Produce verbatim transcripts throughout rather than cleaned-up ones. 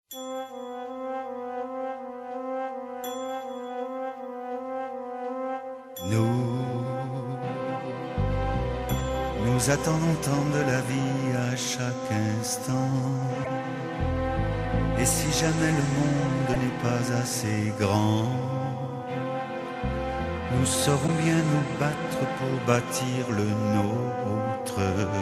Nous, nous attendons tant de la vie à chaque instant. Et si jamais le monde n'est pas assez grand, nous saurons bien nous battre pour bâtir le nôtre.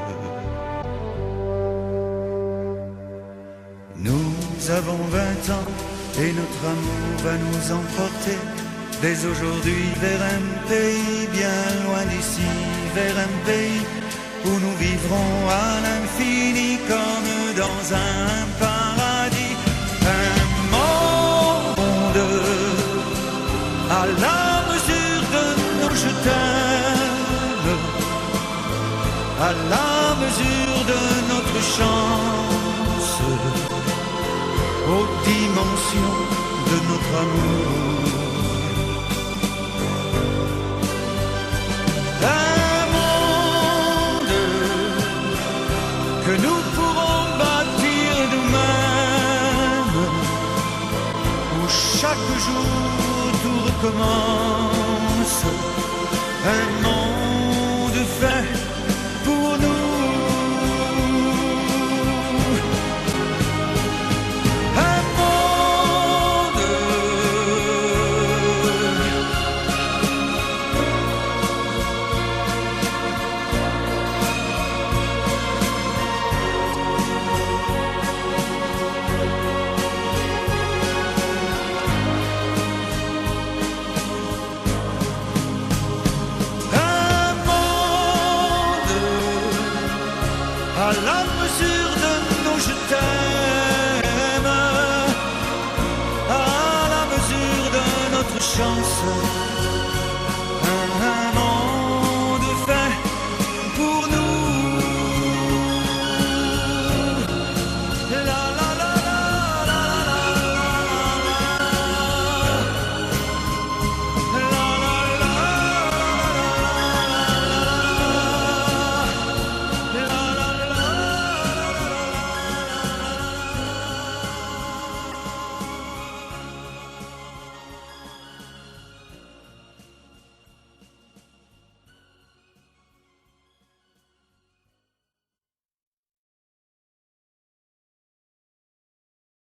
Nous avons vingt ans et notre amour va nous emporter dès aujourd'hui vers un pays bien loin d'ici, vers un pays où nous vivrons à l'infini comme dans un paradis. Un monde à la mesure de nos je t'aime, à la mesure de notre chance, aux dimensions de notre amour. Un monde que nous pourrons bâtir nous-mêmes, où chaque jour tout recommence. Un monde